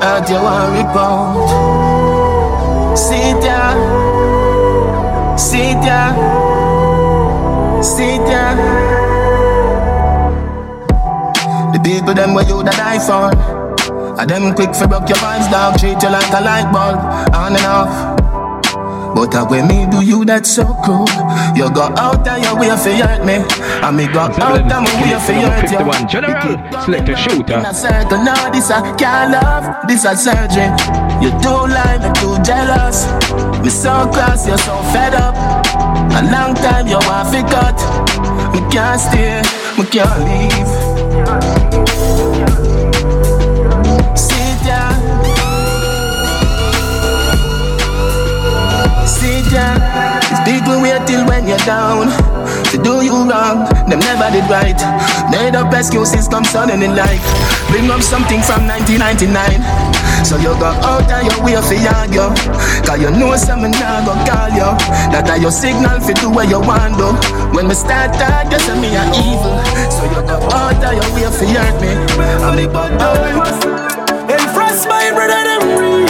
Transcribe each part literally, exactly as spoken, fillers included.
heart you want rebound. Sit ya, sit ya, sit ya. The people them where you that die for, and them quick for broke your vibes, dog. Treat you like a light bulb, on and off. But uh, when me do you, that's so cool. You go out and you way for hurt me, and me go out and me way for hurt you. fifty-one General, select a shooter. In a circle, now this a can't love, this a surgery. You too lie, me too jealous. Me so cross, you so fed up. A long time you want to cut. Me can't stay, me can't leave. Sit down. Sit down. These people wait till when you're down to do you wrong, them never did right. Made up excuses come suddenly like bring up something from nineteen ninety-nine. So you go out and you wait for argue, cause you know someone now go call you. That are your signal for do what you want do. When we start talk, you say me a evil. So you go out and you wait for hurt me, and me go down. And frost my brother them real,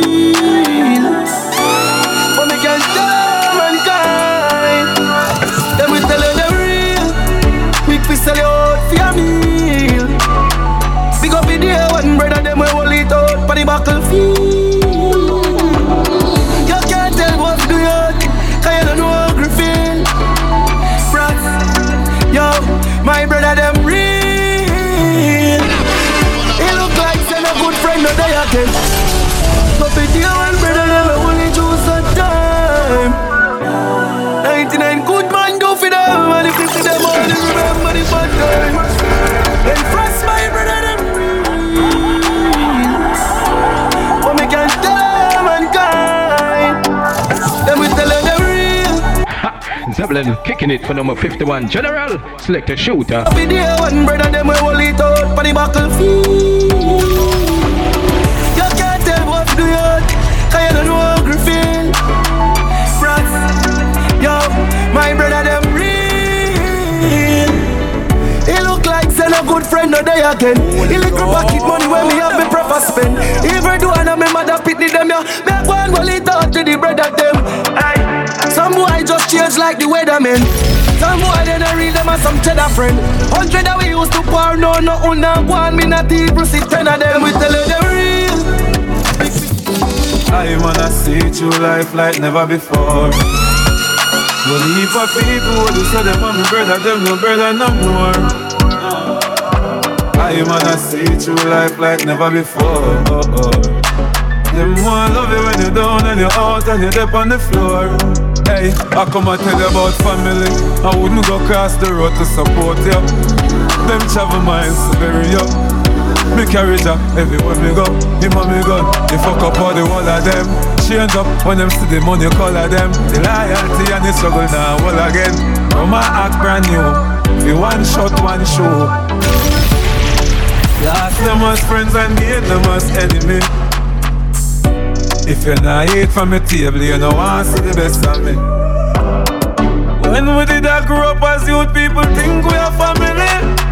but me can't tell mankind. Them we tell you them real, quick we sell you out for your meal. Big up in the air one brother them we hold it out for the battlefield. You can't tell what to do yet, cause you don't know how to feel. Frost, yo, my brother them real. He look like send a good friend no day again. But with the one brother them we only choose a time. ninety-nine good man do for them, and if you see them all, you remember the bad times. Then frost my brother them real, but me can't tell mankind. Then we tell them them real. Zeppelin kicking it for number fifty-one General, select a shooter. With the one brother them we hold it out for the battlefield. You can't tell what to do yet, cause you don't know how to feel. Frost, yo, my brother them real. He look like send a good friend no day again. He lick up pocket money when me have me proper spend. Every do and me mother pitney them ya. Me go and roll it out to the bread of them. Aye. Some boy just change like the weatherman. Some boy they don't read them as some cheddar friend. Hundred that we used to pour, no, no, una one, me not even see ten of them. We tell you the real. I wanna see true life like never before. One heap of people who say them want me brother, them no brother no more. I wanna see true life like never before. Them want love you when you're down and you're out and you're up on the floor. Hey, I come and tell you about family. I wouldn't go across the road to support you. Them travel miles to bury you. Me carry ya everywhere me go. Him and me gun, they fuck up all the whole of them. Change up when them see the money color them. The loyalty and the struggle now all again. Come and act brand new. The one shot, one show. Lost them as friends and gain them as enemy. If you're not eat from my table, you don't want to see the best of me. When we did I grow up as youth, people think we are family.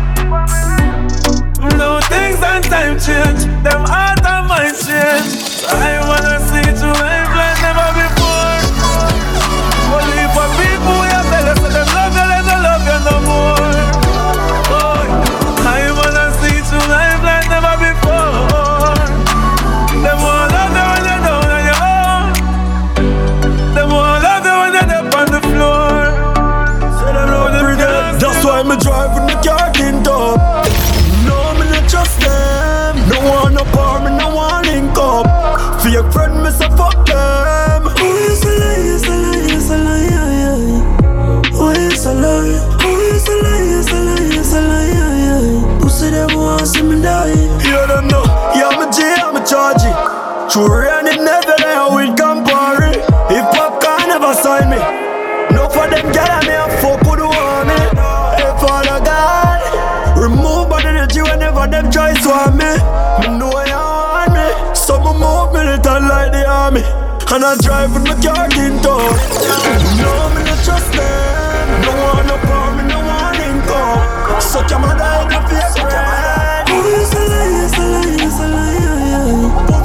No things and time change, them heart and mind change. So I wanna see you life like never before. Only for people we have tell us that them love you, let them love you no more. Oh, I wanna see you life like never before. Them won't love you when you're down on your own. Them won't love you when you're up on the floor. So them know the regrets. That's why me drive with the car tint up. Trust them. No one no power, me no one link up. For your friend, me say fuck them. Who is a lie, is a lie, is a lie. Who is a lie? Who is a lie, is a lie, is a lie. Who say they want see me die? You don't know. Yeah, I'm a G, I'm a charge. True rain, it never there with Campari. If popcorn never sign me. No for them gal me a fuck who do want me. Hey, Father God, remove bad energy whenever them try swarm me. Me know you want me, so me move militant like the army. And I drive with my car tint up. No, me not trust them. No one no power, me no one income. Suck your mother in the face, right? Who is a lie, is a lie, is a lie.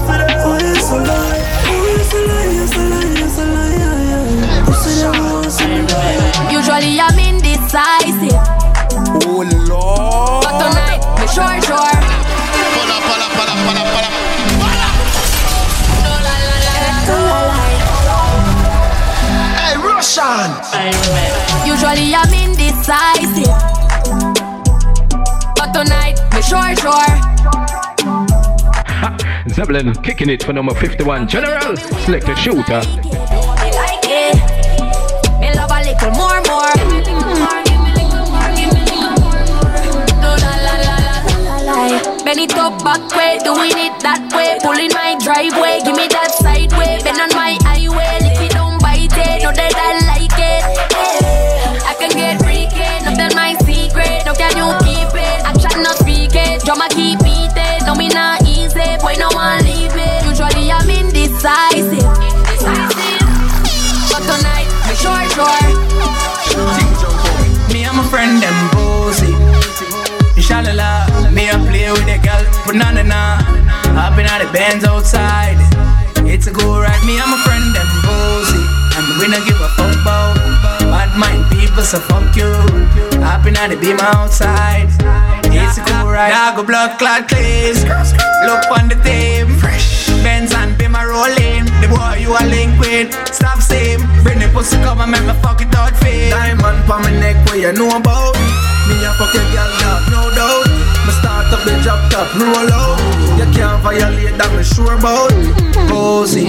Russian. Usually I'm indecisive, but tonight me sure sure. Zeppelin kicking it for number fifty-one. General, select a shooter. Me like it. Me love a little more, more. Do la la la la la la. Bend it up back way, doing it that way. Pulling my driveway, give me that side way. Bend on my highway, lick it don't bite it. Know that I like it. I can get freaky, no tell my secret. No can you keep it? Action not speak it. Drama keep beating. No me not easy, boy no one leave it. Usually I'm indecisive, indecisive. But tonight, me sure sure. Me and my friend them bossy. Inshallah, me a play with the girl, but na na na. I've been at the bands outside. It's a go ride. Me and my friend them bossy, and we not give a fuck about bad mind people, so fuck you. I've been at the beam outside. It's a go ride. Now go blood clot clean. Look on the team, fresh Benz and be my rolling. The boy you are linked with, stop same. Bring the pussy come and make me fuck it out fake. Diamond pa my neck, where you know about. Me a fuck your girl, dog, no doubt. Me start up the drop top, roll out. You can't violate that, me sure about. Posey,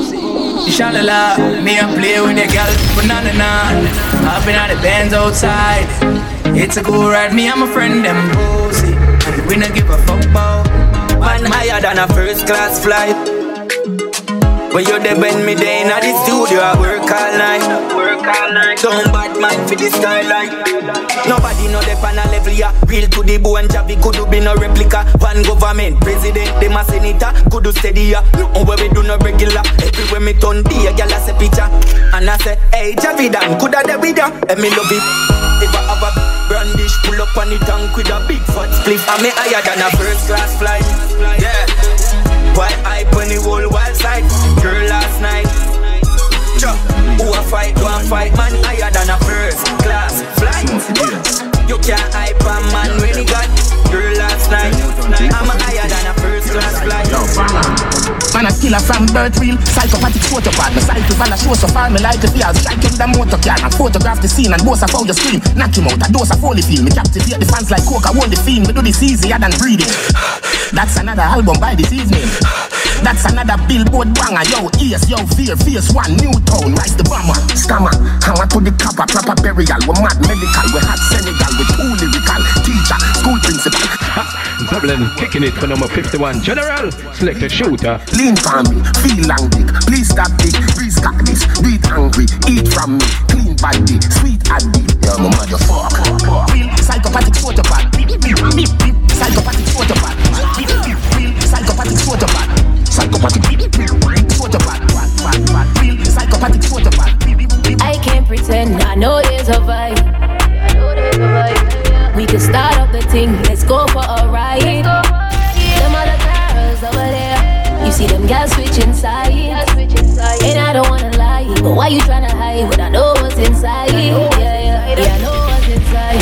inshallah, me a play with the girl, but na na na. I've been at the bands outside. It's a go ride, me and my friend them posey, and we not give a fuck about. Man higher than a first class flight. When you dey bend me day in the studio, I work all night. Work all night. Don't bad mind for the skyline. Nobody know the pan a level ya. Real to the bone, Javi could be no replica. One government, president, them a senator, could do steady ya. Nothing where we do no regular. Everywhere me turn the a gyal a say picture, and I say, hey Javi Dan, coulda dey with ya. And me love it. If I have a brandish, pull up on the tank with a big fat spliff. I'm me higher than a first class flight. Yeah. Why hype on the whole wild side? Girl last night. Chuck, who a fight, who a fight, man higher than a first class flight. You can't hype a man when he got girl last night. I'm higher than a first class flight. Man a killer from birth real, psychopathic photopad. My cycle fan a show so far, me like the fears. Strike him the motor car and photograph the scene and boast of how you scream. Knock him out, a dose of holy feel. Me captivate the fans like coke, I hold the fiend. Me do this easier than breathing. That's another album by this evening. That's another billboard banger. Yo, ears, yo, fear, fierce one, new tone. Rise the bomber, scammer. Hammer to the copper, proper burial. We mad medical, we hot Senegal. We too lyrical, teacher, school principal. Zeppelin kicking it for number fifty-one. General, select a shooter. Lean for me, feel long dick. Please stop dick, please cock this. Do it hungry, eat from me. Clean body, sweet addy. Yo, my motherfucker. Real psychopathic photopad. Psychopathic photopad. Real psychopathic photopad. Psychopathic photopad. Real psychopathic photopad. I can't pretend I know there's a vibe. I know there's a vibe. We can start up the thing, let's go for a ride. Them other girls over there, you see them girls switching sides. And I don't wanna lie, but why you tryna hide? But I know what's inside. Yeah, yeah, yeah, I know what's inside.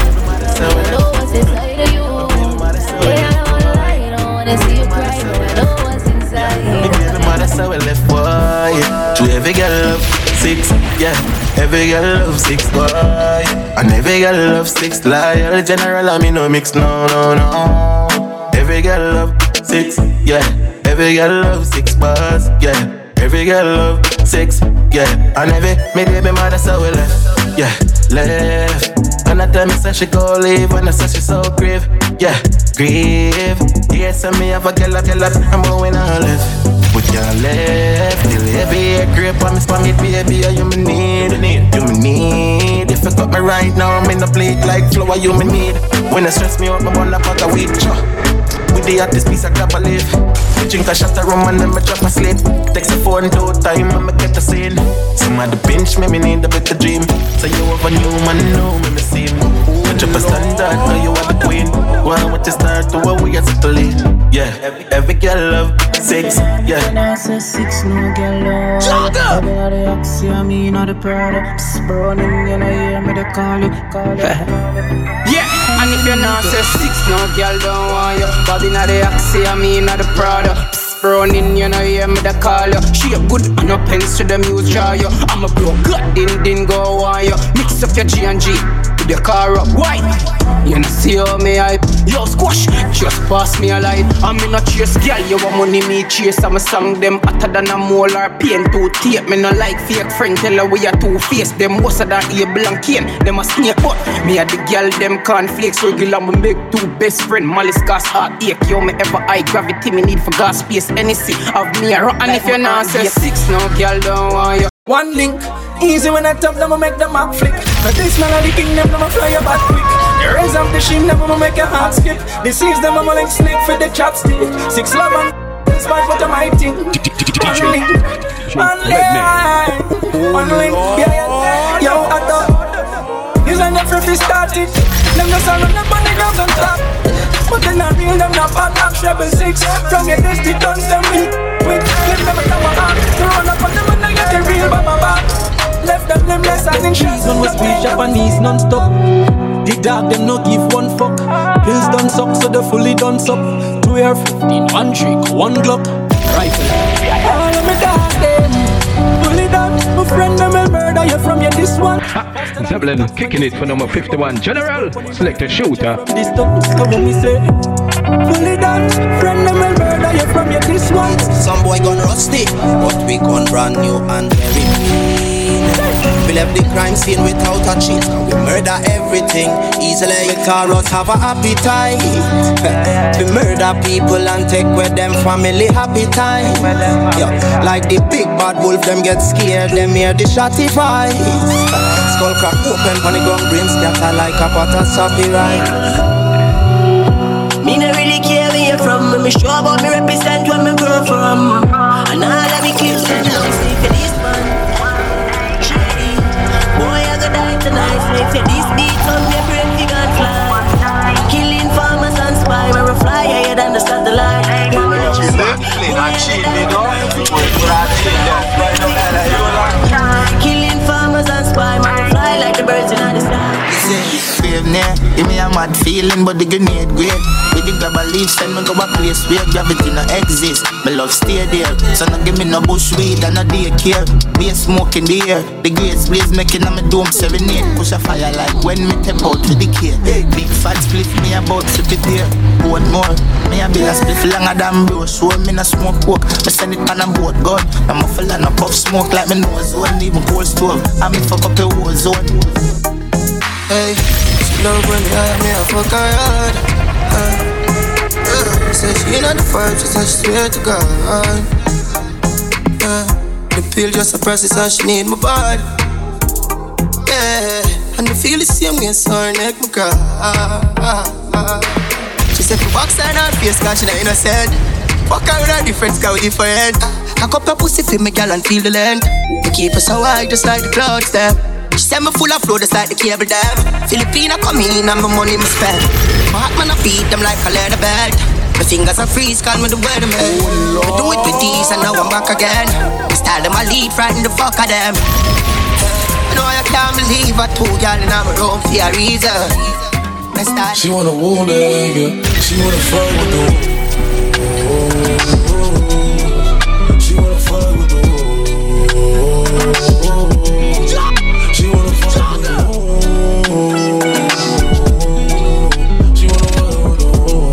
I know what's inside of you. Yeah, I don't wanna lie, I don't wanna see you cry, but I know what's inside. Baby, mother say we left boy. To every girl love six, yeah. Every girl love six boy. And every girl love six loyal. General I mean no mix, no, no, no. Every girl love six, yeah. Every girl love six boys, yeah. Every girl love six, yeah. And every me baby mother say we left, yeah, left. And I tell me say she go leave, and I say she so grave, yeah, grave. Yes, and me have a girl, a girl, I'm going on left. But you left, till every grip on me, spam it, baby, you me need, you me need. If you cut me right now, I'm in the plate like flour, you me need. When it stress me out, my bun a pack of weed, cho. With the hottest piece of crab I live. Drink a shot of rum and then me drop a sleep. Text a phone two time and me get the scene. Somebody pinch me, me need a better dream. So you have a new man, know me, me see me. I drop a standard, now you are the queen. Why want to start to what we are settling? Yeah, every, every girl love six, yeah. When I say six, no girl love. I be not the oxy, I mean not the product. Psst, burning, you know, hear me, they call it, call it. Yeah, and if you're not say six, no girl don't want you. Body not the oxy, I mean not the product. Browning, you know, hear me the call you. She a good and no pens to them use draw you. I'm a bro, good, din din go on you. Mix up your G and G with your car up. Why? You know see how me hype. Yo, squash, just pass me a light. I'm in a chase, girl, you want money, me chase. I'm a song them hotter than a molar pain to tape. Me no like fake friend, tell her we are two-faced. Them most of that able and cane. Them a snake, but me a the girl, them cornflakes. Regular, me make two best friend. Malice gas heart ache, yo, me ever high gravity. Me need for gas space, any see of me a run. And if you're not say six, no girl, don't want you. One link, easy when I tap them, I make them up flick. But this man of the kingdom, them I fly your back quick. The raise up the sheen, them I make your heart skip. The seeds, them I'm like snake for the chopstick. Six love and smart, but I'm mighty. One link, one link, one link, yeah, yeah. Yo, I thought, you ain't never free started. Them just all run up on the ground on top. But then I real them not bad, I'm treble six. From your dusty guns, them weak. Quick, flip them at our arm. Run up on them and I get the real by my back. Left them limbless and in trees. When we squeeze Japanese non-stop. The dog them no give one fuck. Pills done suck so they fully done suck. Two air fifteen, one trick, one Glock. Rifle. All of me dog them fully done. My friend them will murder you from your this one. Zeppelin kicking it for number fifty-one. General, select a shooter. This stuff, so when we say fully done. Friend them will murder you from your this one. Some boy gone rusty, but we gone brand new and very clean. We left the crime scene without a cheat. We murder everything easily. We cars have a appetite. We murder people and take with them family happy time. Yeah. Like the big bad wolf, them get scared. Them hear the shotty fight. Skull crack open on the ground, brain scatter like a pot of soppy right. Me no really care where you're from. Me sure about me represent where me grow from. And all of me kids and now see for this man. Boy, I go die tonight. If you this beat on me, brain you gon' fly. Killing farmers and spy. Me fly higher than the satellite. Killing farmers and spy. Me fly like the birds in the sky. Give me a mad feeling, but the grenade great. With the grab a leaf, send me go a place where gravity no exist. My love stay there, so no give me no bush weed and no daycare. Be a smoke in the air, the grace blaze making on my dome seven eight. Push a fire like when me tap out to the care. Big fat split me about to be there. One more, me a bill a split longer than bro. Show me no smoke coke, me send it on a boat gun. I'm a full and a puff smoke like me nose one, even cold stove. I me fuck up the war zone. Hey, she love when me high, me a fuck her hard. uh, uh, Say she not the vibe, she said she swear to God. uh, The pill just a process and she need my body. Yeah, and I feel the same way, so her neck me cry. She said for box her not face, cause she not innocent. Fuck her with her different, cause we different. I cup her pussy for me girl and feel the length. We keep her so high just like the clouds there. She said me full of flow just like the cable dam. Filipina come in and my money me spend. My heart man I beat them like a leather belt. My fingers are freeze, call me the weatherman. I do it with these and now I'm back again. I style them I lead, frighten the fuck of them. No, I can't believe I two girl in my room for a reason. She wanna woo nigga, she wanna fuck with the She wanna fuck with the She wanna fuck with the She wanna fuck with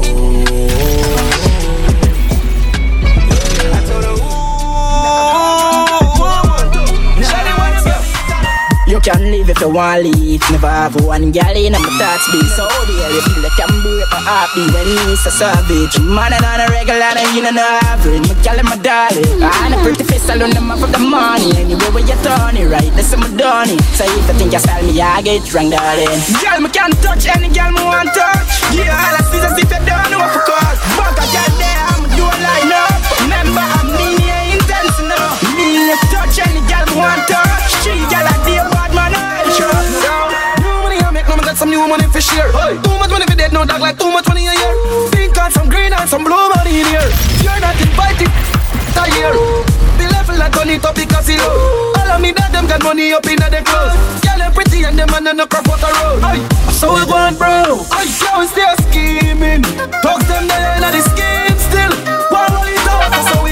the You can live if you want to leave. Never have one girl in my thoughts be so dear. You feel like I'm break my heartbeat when he's a savage. Man and on a regular and you know no average. My girl and my darling, and a pretty face alone them up of the money. Anyway where you turn it right, that's my done it. So if you think you style me, I get drunk darling. Girl me can't touch any girl me want touch. Yeah, all I see is if you don't know for cause. Fuck a girl there, I'm doing line up. Remember I'm mean, yeah, intense enough. Me you touch any girl me want touch. She girl I deal bad man, I'm sure. New money I make, no man got some new money for share. Too much money for dead, no dog like too much money a year. Pink and some green and some blue money in here. You're not invited, a year. The level I turn it up because he low. All of me that them got money up in their clothes. Girl them pretty and them man no crop out the road. So we want bro, I always stay scheming. Talk them there in the scheme still. One roll it out, so we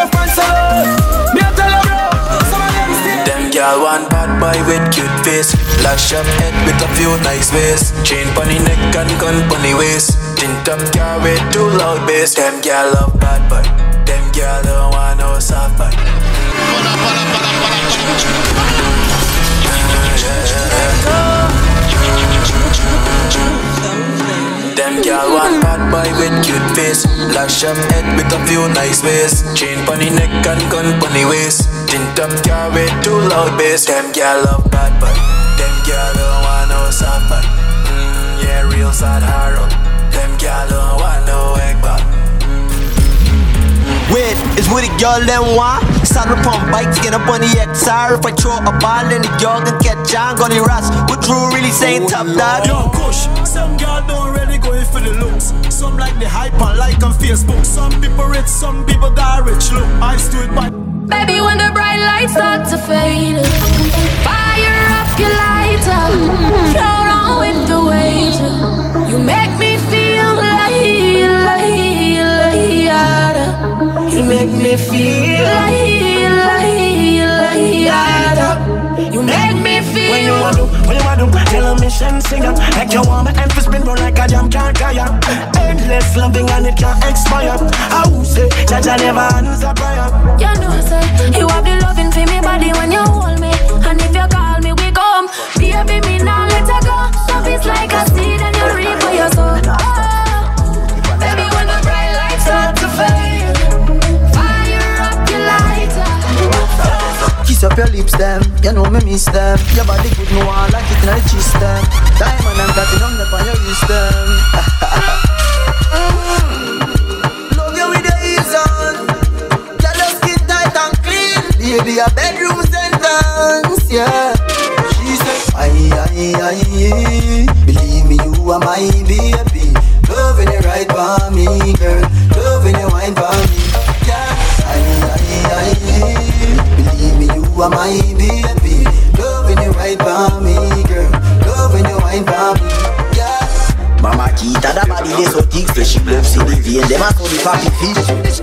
no fans alone. Me a tell you bro, some of them stay. Them girl want bad boy with cute face, lash up head with a few nice ways, chain pony neck and gun pony waist, tint up car with too loud bass. Them girl love bad boy, them girl don't want no soft boy. Them girl want bad boy with cute face, lash up head with a few nice ways, chain pony neck and gun pony waist, tint up car with too loud bass. Them girl love bad boy, them girl don't want no soft boy. Mm, yeah, real sad hard. Them girl don't want no egg ball. Wait, is what the girl them want? Saddle pump bikes, get up on the X R. If I throw a ball in the girl can catch on, gonna rust. What Drew really saying, top dog? Yo, push. Some girl don't really go in for the looks. Some like the hype and like on Facebook. Some people rich, some people got rich. Look, I stood by. Baby, when the bright lights start to fade, fire up your lighter, float on with the waves. You make me feel like, like, like, you make me feel like, like, like, you make me feel. When you want to, when you want to, tell a mission singer. Like you want my emphasis spin round like a jam can't tire. Endless loving and it can't expire. I will say, Jaja never answer prayer. You know, say, you have the loving for me body when you hold me. And if you call me, we come. Baby, me now let her go. Love is like a seed and you reap for your soul. Oh, baby, when the bright lights start to fade, fire up your lighter. Kiss up your lips, them. You know me miss them. Your body good, no one like it in the cheese, them. Diamond and platinum, up on your wrist, them. Love you with the heels on. Your love skin tight and clean. Baby, a bedroom sentence, yeah. She said, aye, aye, aye. Believe me, you are my baby. Loving you right by me, girl. Loving you wine by me, yeah. Aye, aye, aye. Believe me, you are my baby. Loving you right by me, girl. Loving you wine by me, yeah. Mama Kita, that body they so thick, so she love see the vein. Them a so the fatty fish.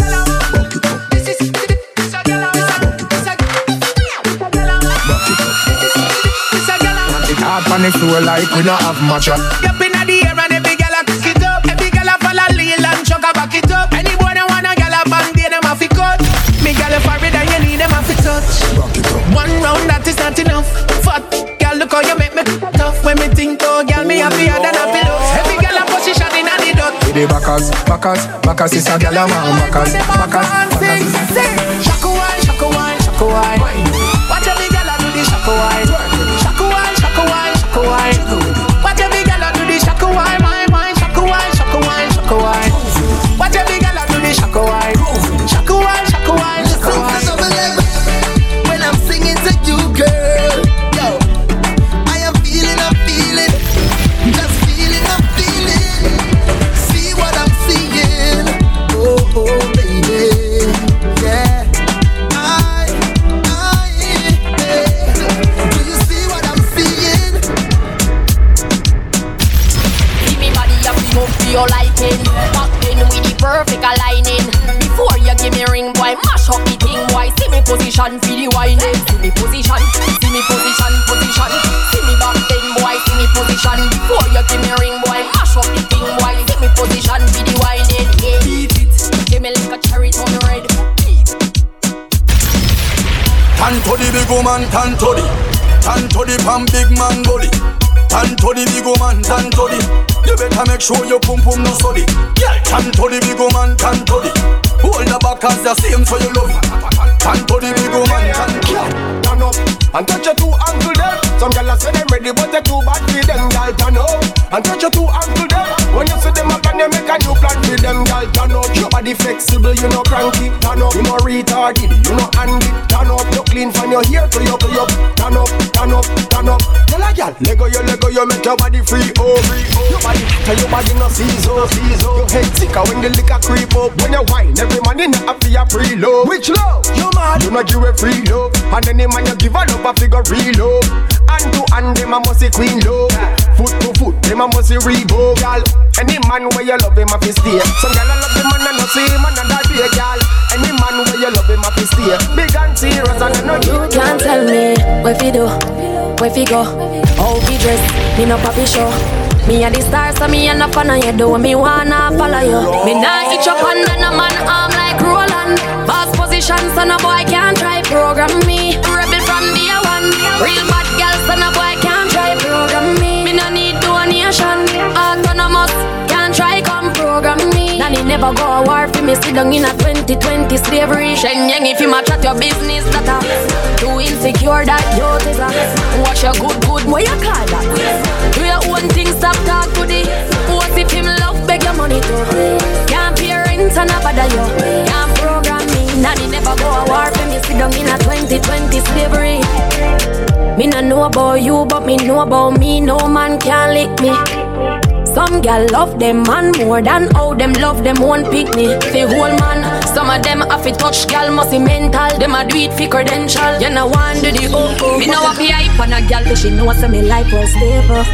Hard on the floor like we don't have much. Up inna the air and every gyal a cook it up. Every gyal a follow Lil and Chuck a back it up. Any boy that wanna gyal a bang, they them a fi cut. Me gyal a forehead and you need them a fi touch. One round that is not enough. Fat gyal, look how you make me tough. When me think oh gyal, me happier than a pillow. Every gyal a position inna the dot. With the backers, backers, backers is a gyal a man. Backers, backers, backers. Shaka wine, shaka wine, shaka wine. Watch every gyal a do the shaka wine. Shaka wine, shaka wine, shaka wine. Watch every gyal a do the shaka wine, wine, wine. Shaka wine, shaka wine, shaka wine. Watch every gyal a do the shaka wine. Shaka wine, shaka wine, shaka wine. When I'm singing to you, girl, yo, I am feeling, I'm feeling, just feeling, I'm feeling. See what I'm seeing, oh, oh, baby, yeah. I, I, yeah. Do you see what I'm seeing? Give me body up, move to your liking. Back then with the perfect aligning. Before you give me ring, boy, mash up the thing, boy. See me position, feel the whining. See me position, see me position, position. See me back then, boy, see me position. Before you give me ring, boy, mash up the thing, boy. See me position, feel the whining. Yeah, beat it. Give me like a cherry on red. Beat it. Tan to the big woman, tan to the, tan to the pan big man body. Tan to the big woman, tan to the. You better make sure your pum pum no study. Yeah, tan to the big woman, tan to the. Hold the back as the same so you love it. Tan to the big woman, tan to the. Turn up and touch your two ankle there. Some gyal say them ready but they too bad for them. Gyal turn up and touch your two ankle there. When you see them up and you make a new plan for them. Gyal turn up, your body flexible, you no cranky. Turn up, you no retarded, you no handy. Turn up, you clean from your hair to your to your. Turn up, turn up, turn up. Tell a gyal, Lego you, Lego you, make your body free, oh free. Oh. Your body, tell your body no season, season. Your head sicker when the liquor creep up. When you wine, every man in the happy a preload. Which love? You mad? You not give a free love. And any man you give a love a figure real love. And to and them a must say queen love. foot to foot, them a must rebo, gal. Any man where you love him a fi stay. Some gal a love the man and no see him and that be a gal. Any man where you love him a fi stay. Big and serious and I know you can't tell me where fi do, where fi go, how fi dress. Me no papi show. Me a the star, so me a no fan of you. Do me wanna follow you. Me nah itch up under a man arm like Roland. Boss position, so no boy can't try program me. Rebel from day one. Real bad girl, so no boy can't try program me. Me no need donation. Autonomous, can't try come program me. Nanny never go a war for me. Sit down in a twenty twenty slavery. Shenyang if you match at your business, that a too insecure that you is a. Watch your good good, what you call that? Do your own thing, stop talk to the. What if him love beg your money too? Can't pay rent and a bother you. Can't program me. Nanny never go a war for me. Sit down in a twenty twenty slavery. Me no know about you, but me know about me. No man can lick me. Some gal love them man more than how them love them one picnic. The whole man, some of them have to touch gal must be mental. Them a do it for credential. You know one do the oh oh. Me know what be hype on a gal, but she know some me life was stable.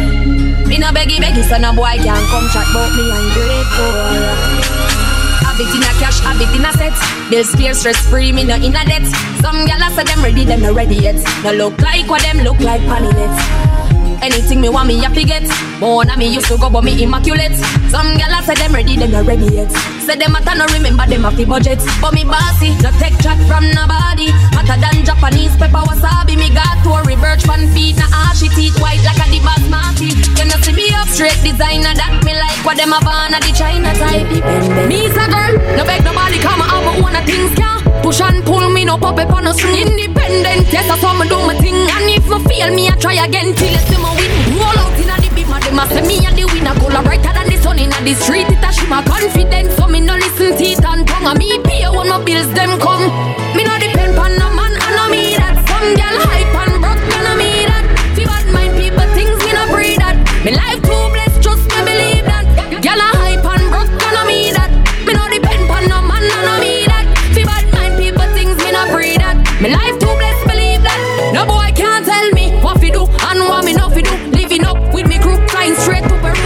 Me no beggy beggy, so no boy can come chat about me. I'm grateful. Have it in a cash, have it in a set. Bills clear, stress free, me no in a debt. Some gal say them ready, them no ready yet. No look like what them look like paninets. Anything me want me happy get. More than me used to go but me immaculate. Some gyal say them ready, them not ready yet. Say them matter no remember them have the budget. But me bossy, no take chat from nobody. Matter than Japanese pepper wasabi. Me got to a birch pan feet. Na ashy teeth white like a the basmati. You know see me up straight designer that me like what them a born at the China type. Me is a girl, no beg nobody come out but one of things can. Push and pull me no pop up on a string. Independent, yes I saw me do my thing. And if me fail me I try again till you see me win. Roll out in a the beat, man, them a say me a the winner. Color brighter than the sun in a the street. It a show my confidence, so me no listen teeth and tongue. And me pay when my bills them come. Me no depend on no man, I know me that. Some girl hype and broke, I know me that. Fi bad mind people things, me no breed that. Me life too blessed, just me believe that. Girl a hype and broke, I know me that. Me no depend on no man, I know me that. Fi bad mind people things, me no breed that. Me life too blessed, believe that. No boy can't tell me what fi do and what me no fi do. Living up with me group, flying straight to Peru.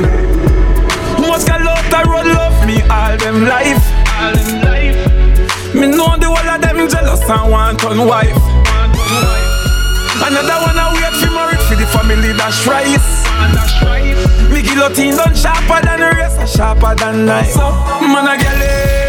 Most girl love that road love me all them life, all them life. Me know the whole of them jealous and want on wife. Another one I wait for married for the family dash rice. Me guillotine done sharper than the rest, sharper than knife. So man a girl,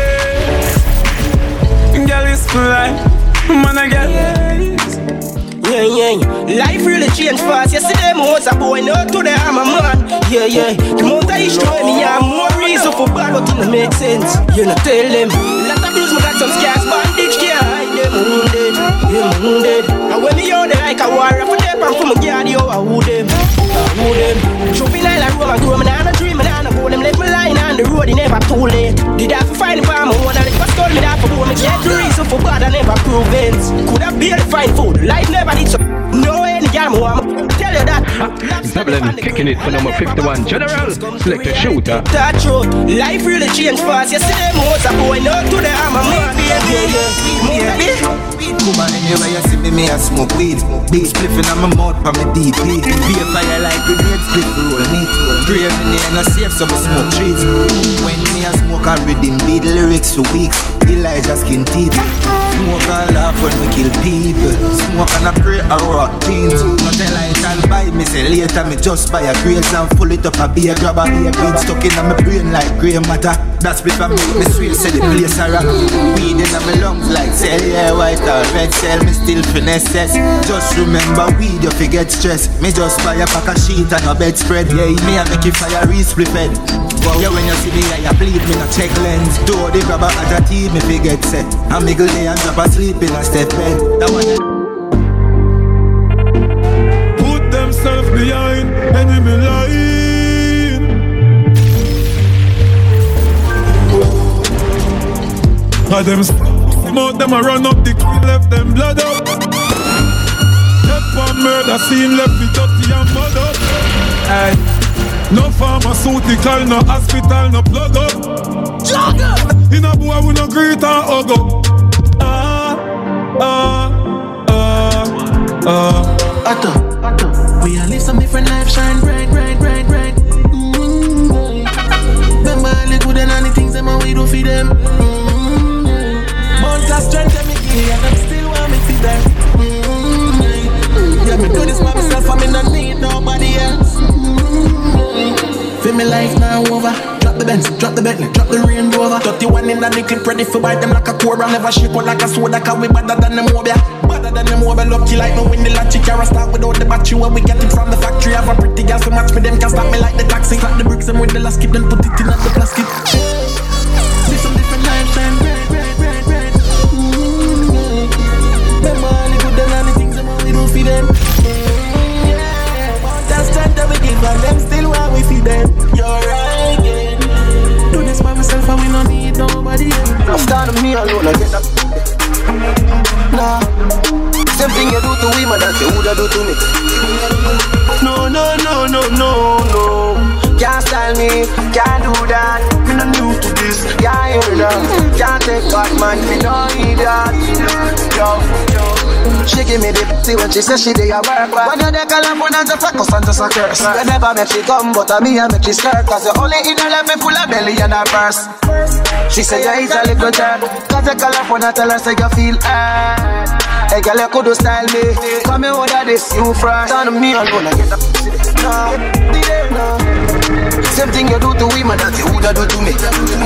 girl is fly, man a girl. Yeah, yeah, life really changed fast. Yesterday, I was a boy, now today I'm a man. Yeah, yeah, the more I destroy me, I have more reason for bad, but it don't make sense. You know, tell them. Lot of bills, me got some scars, bandage, can't hide them, wounded, them wounded. And when me out there like a warrior, for them, and for my guard, yo, I woo them, I woo them. Shopping like a Roman grow, me nah no dream, me nah no go. Them left me lying on the road, it never too late. Did I have to find the farm, I wanna let me stole me that for boy, me get the reason for bad, I never prove it. Could have barely find food, life never did so. No any girl want tell you that. Dublin kicking it for number fifty-one. General Selector Shooter. That truth, life really changed fast. Yesterday I was a boy, now today I'm a man. Yeah, yeah, woman, anywhere you see me, me a smoke weed. Big spliffing on my mouth, pa me deep beat. Be a fire like grenade, split roll neat. Grave in the air, no safe, so me smoke trees. When me a smoke and redeem beat lyrics for weeks. Elijah skin teeth. Smoke and laugh when we kill people. Smoke and I pray a rock jeans. No tell I can buy me, say later me just buy a grades and full it up a beer. Grab a beer weed stuck in my brain like grey matter. That's because me, me swear say the place a rock. Weed in my lungs like cell, yeah, white or red cell. Me still finesses. Just remember weed, you forget stress. Me just buy a pack of sheet and a bedspread. Yeah, me a make it fire re-split fed. Yeah, when you see me, I bleed, me no check lens. Do the grab a adjective, me forget set. I me go there and drop asleep in a step bed. That one. Put themselves behind enemy line. And them smoke them a run up the cliff, left them blood up. Left one murder scene, left the dirty and mud up. Aye. No pharmaceutical, no hospital, no plug up. Jugger! In a boy we no greet and hug up. Ah, ah, ah, ah. Ato, ato. We all live some different life, shine bright, bright, bright, bright. Mm-hmm. Remember all the good and all the things them and we do for them. Mm-hmm. Mount of strength them me give and them still want me for them. Mm-hmm. Yeah, me do this by myself and me not need nobody else. Mm-hmm. Feel me life now over. Drop the Benz, drop the Bentley, drop the Range Rover. thirty-one in the clip ready for bite them like a cobra. Never shake out like a soda, cause we better than them over. Better than them over, lucky like me win the lottery. Carry start without the battery when we get it from the factory. Have a pretty girl so match me, them can stop me like the taxi. Clap the bricks and with the last keep them put it in at the plastic. See some different lives, shine bright, bright, bright, bright. Mm-hmm. Remember all the good and all the things them we do for them. Yeah, that's strength that we give and them still want we feed them. You're right, yeah. Do this by myself and we don't need nobody else. After me alone, I get that. Nah, same thing you do to women that you woulda do to me. No, no, no, no, no, no. Can't style me, can't do that. Me not new to this, can't hear that. Can't take bad man, me don't need that. Yo, yo. She give me the pussy when she says she dey a work. When you dey call her phone and just a cuss and just a curse. You never make she come, but a me I make she skirt. Cause you only in her life me full of belly and her purse. She say you is a little jerk. Cause you call her phone and tell her say you feel hurt. Hey girl, you could do style me. Come here, order this, you first. Turn to me alone and get the pussy. No, no. Same thing you do to women that you woulda do to me.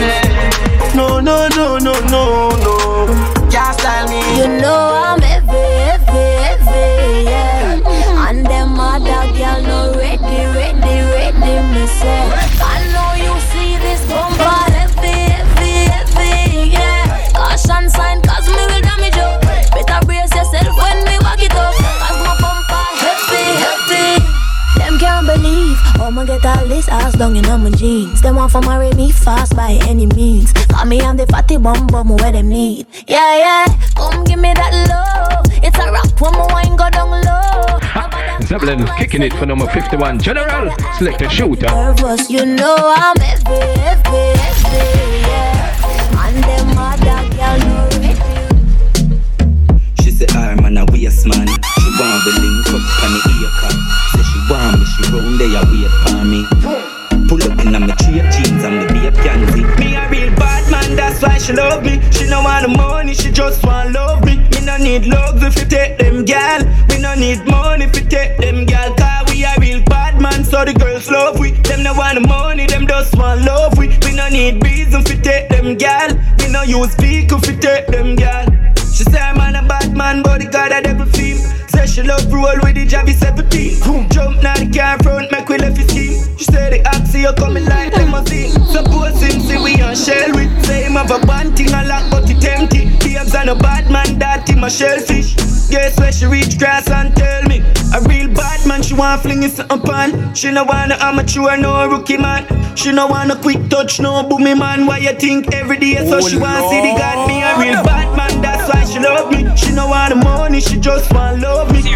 No, no, no, no, no, no. Can't style me. You know I'm heavy, heavy, heavy, yeah. And them other girl no ready, ready, ready, me say. I know you see this bumper heavy, heavy, heavy, yeah. Caution sign, cause me will damage you. Better brace yourself when me walk it up. Cause my bumper heavy, heavy. Them can't believe I'ma get all this ass down in my jeans. Them want to marry me fast by any means. Cause me and the fatty bum bum where them need. Yeah, yeah, come give me that love. It's a rap when my wine go down low. Zeppelin kicking it for number fifty-one. General, select a shooter. Nervous, you know I'm heavy, heavy, heavy, yeah. And them other girl no ready. She say I'm man a waste man. She want me link up on the ear cup. Say she want me, she round there wait for me. Pull up in my three jeans and me be a pansy. Me a real bad man, that's why she love me. She no want the money, she just want love me. Me no need love if you take them gal. We no need money if you take them gal. Cause we a real bad man, so the girls love we. Them no want the money, them just want love we. We no need reason if you take them gal. We no use vehicle if you take them gal. She say I'm a bad man, but the God a devil theme. Say she love roll with the Javi seventeen. Jump now the car front, make we left his scheme. She say the oxy you coming like limousine. Suppose him see we on shell with. Say him have a bad thing a lock but it empty. Babes and a bad man that him a shellfish. Guess where she reach grass and tell me. A real bad man she want fling it something pan. She no want a amateur no rookie man. She no want a quick touch no boomy man. Why you think every day so oh she want see the God me a real bad man that's why she love me. She no want the money, she just want love me.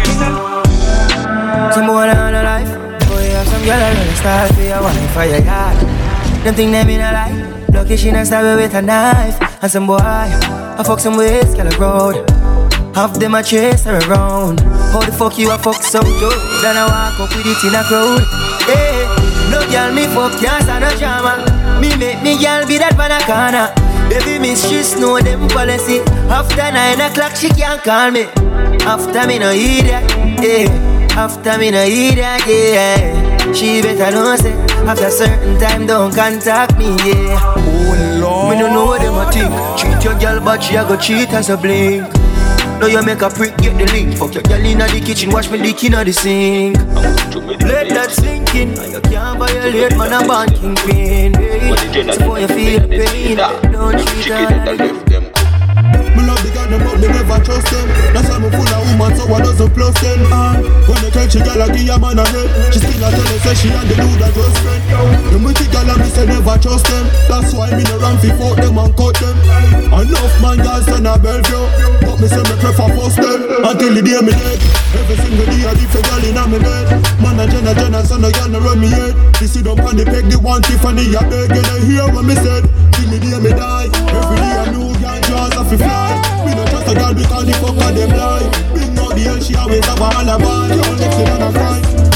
Some more than a life. Boy, have some girl already start for your wife for your yard. Them think them in a life. Lucky she not stab with a knife. And some boy, I fuck some ways, girl a road. Half them a chase her around. How the fuck you a fuck some dude? Then I walk up with it in a crowd. Hey, no girl me fuck can't stand no drama. Me make me girl be that banana. Baby mistress know them policy. After nine o'clock she can't call me. After me no hear that, yeah. After me no hear that, yeah. She better know say after certain time don't contact me, yeah. Oh Lord, me no know what them a think. Treat your girl but she a go cheat as a blink. Now you make a prick get the link. Fuck your girl inna the kitchen, wash me leak inna the sink. Let that sink in. You can't violate man a born kingpin. So boy you feel the pain. Don't treat her like them. Me love the girl, but me never trust them. That's why me full of woman, so I doesn't plus them. And when they catch a girl, I give a man a head. She still a tell her, say she and the dude a just friend. Them wicked girl, and me say never trust them. That's why me no run fi fuck them and cut them. Enough man girls send a Bellevue, but me say me prefer first them. Until the day me dead, every single day a different girl inna me bed. Man a Jenna Jenna, so no girl no run me head. She sit up on the peg, the one Tiffany a beg. And I hear what me said, till the day me die. Every day a new girl draws off fi fly. Me no trust a girl because the fuck a them lie. Bring out the hell, she always have a alibi. Don't let it on a cry.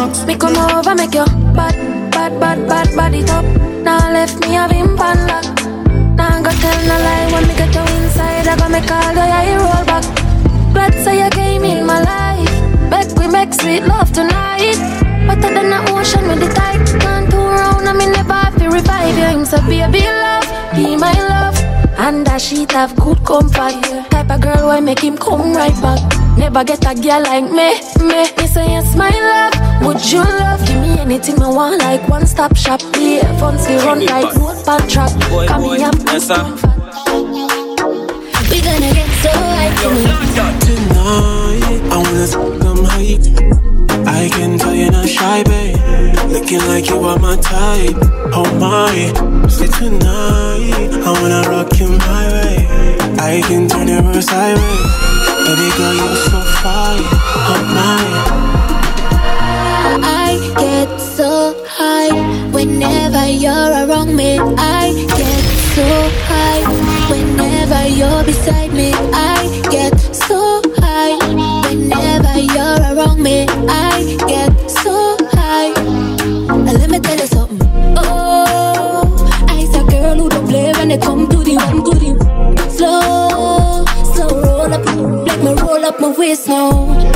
box. Me come over, make your bad, bad, bad, bad body top. Now left me have him pan lock. Now I go tell no lie when me get you inside. I go make all the eye roll back. Glad say you came in my life. Make we make sweet love tonight. Better than the ocean with the tide. Can't turn around and me never have to revive you. Him say baby love, be my love. And that she'd have good comfort. Type of girl why make him come right back. Never get a girl like me, me. Me say yes my love, would you love? Give me anything I want like one stop shop. Play funds we run like road pan trap. Come here and yes, we gonna get so high tonight. Tonight, I wanna come high. I can tell you're not shy, babe. Looking like you are my type. Oh my, say tonight, I wanna rock you my way. I can turn it real sideways. Baby girl, you're so fine. Oh my, I get so high whenever you're around me. I get so high whenever you're beside me. I get so high whenever you're around me. I get so high. Now let me tell you something. Oh, I's a girl who don't play when they come to the one to the slow, slow roll up, let me roll up my waist now.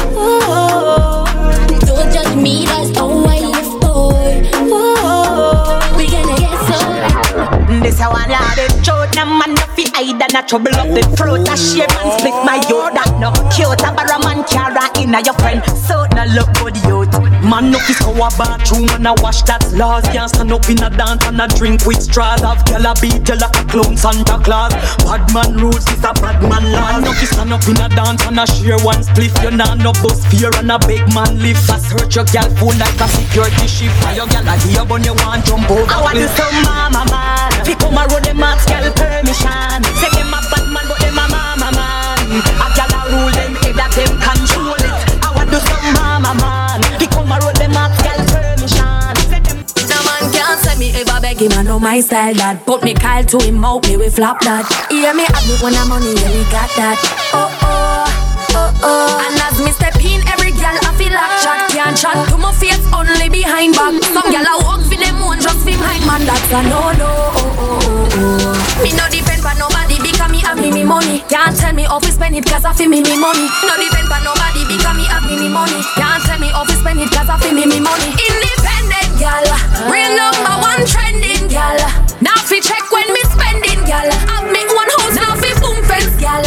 Oh, don't judge me, that's how I live, boy. Oh, we gonna get so. This how I love it. Short na man no fi hide and a trouble up the throat. A share man split my youth that no cute. A barra man carry inna your friend. So no look good youth. Man no fi go a bathroom and a wash that's laws. Can't stand up in a dance and a drink with straws. Have girl a beat you like a clown Santa Claus. Bad man rules is a bad man law. No fi stand up in a dance and a share one spliff. You nah no bus fear and a big man lift. A search your girl phone like a security shift. And your girl a here when you want jump over. I want to some mama man. Fi come a road them ask girl permission. Say them a bad man but them a mama man. A girl a rule them head that them control it. I want to some mama man. Fi come a road them ask girl permission. No man can't say me ever beg him. I know my style that. Put me Kyle to him out me we flop that. Hear me have me when I'm money yeah we got that. Oh oh oh oh. And as me step in every girl I feel like chat can't chat to my face only behind back. Some girl I walk for them one just behind man that's a no no. Oh oh oh oh. Me no depend on nobody because me have me me money. Can't tell me off we spend it cause I feel me me money. No depend on nobody because me have me me money. Can't tell me off we spend it cause I feel me me money. Independent girl, real number one trending girl. Now fi check when me spending girl. Have me one house now fi boom fence girl.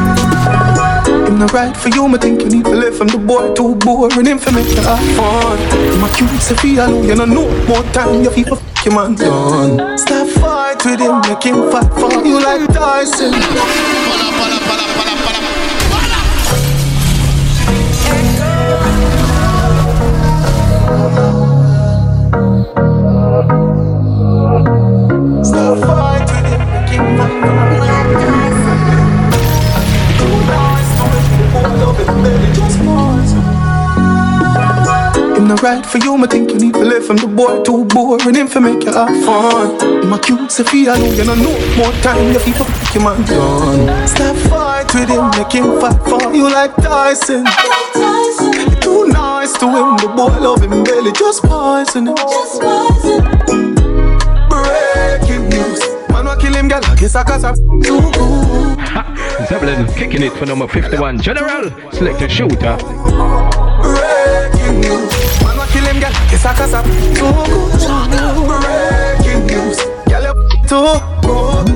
I'm not right for you, me think you need to live from the boy too boring. Him for make you have fun. My cute Sophia alone, you know no more time. You people f*** your man done. Stop fight with him, make him fight for you like Tyson. Stop fight with him, make him fight for you like Tyson. I'm not right for you, me think you need to live from the boy too boring. Him for make you have fun. My cute Sophia alone, you know no more time. You people f*** your man done. Stop fight with him, make him fight for you like Tyson. You're too nice to him, the boy love him barely, just poison him. Breaking news, man wa kill him, girl, I guess I cause I'm too good. Zeppelin kicking it for number fifty-one. General, select a shooter. Breaking news, man wa kill him, girl, I guess I cause I'm too good. Breaking news, girl, you too good.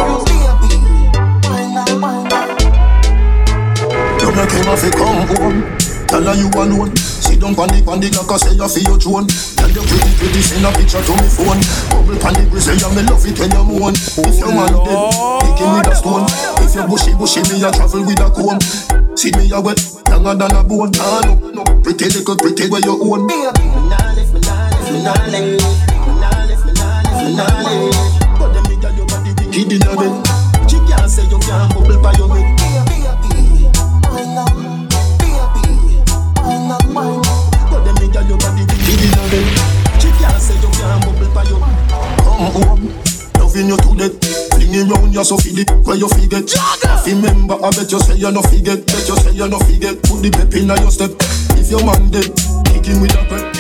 You make him have to come home. Tell her you alone. Sit down on the pandy like I say you feel your drone. Tell you pretty pretty send a picture to me phone. Bubble pandy say you me love it when you moan. If your man dead, pick him with a stone. If you bushy bushy me a travel with a comb. See me a wet, longer than a bone. Ah no, no, pretty little pretty where you own. Me nah live, me nah live, me nah live, me nah live, me nah live, me nah live. But them nigga your body wicked in a bed. She can't say you can't bubble by your head. But them nigga your body wicked in a bed. She can't say you can't bubble by your head. Come home, loving you to death. Fling around you so feed it where you forget. If you remember, I bet you say you no forget. Bet you say you no forget. Put the pep in your step. If your man dead, kick him with a pep.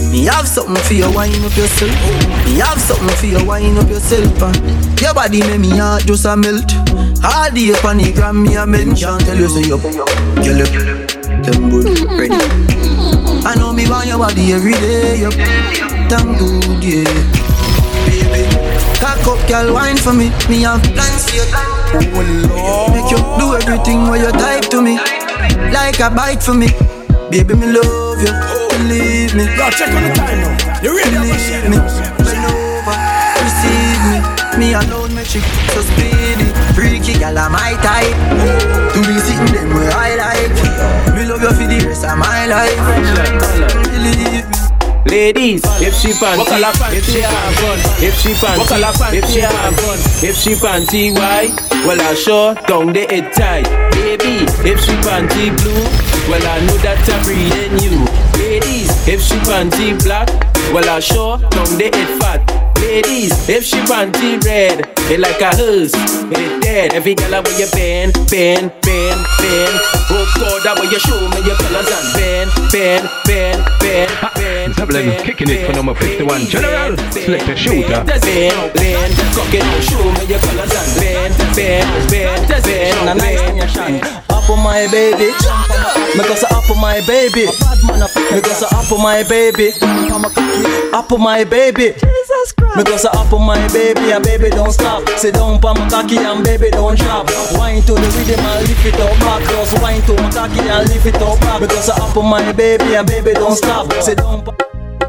Me have something for you, wind up yourself. Me have something for you, wind up yourself. Uh. Your body make me heart just a melt. All day upon the gram, me a mention. Tell you say you, girl, them good, ready. I know me want your body every day. You, damn good, yeah. Baby, cock up, girl, wine for me. Me have plans for you. Oh Lord, make you do everything while you type to me, like a bite for me. Baby, me love you. Believe me. Yo, check on the time now. You ready? Believe me. Bend over, receive me. Me alone, make she so speedy. Freaky, girl, I'm my type. Do be sitting them where I like. Me love you for the rest of my life. Believe me. Ladies, if she panty, if she have fun, if she panty, if she have fun, if she panty white, well I sure down the head tight. Baby, if she panty blue, well I know that I'm breathing you. Ladies, if she panty black, well I sure down the head fat. Ladies, if she panty red, it like a hearse, it dead. Every girl I wear you bend, bend, bend, bend. Oh God, I wear you show me your colors and bend, bend, bend, bend, bend. Zablin kicking it for number fifty-one. General, select a shooter. Bend, bend, cock it out, show me your colors and bend, bend, bend, bend, bend. Up on my baby, because I up on my baby, because I up on my baby, up on my baby. Jesus Christ. Because I up on my baby and baby don't stop. Sit down pa my cocky and baby don't drop. Wine to the rhythm and lift it up back. Just wine to my cocky and lift it up back. Because I up on my baby and baby don't stop. Sit down pa.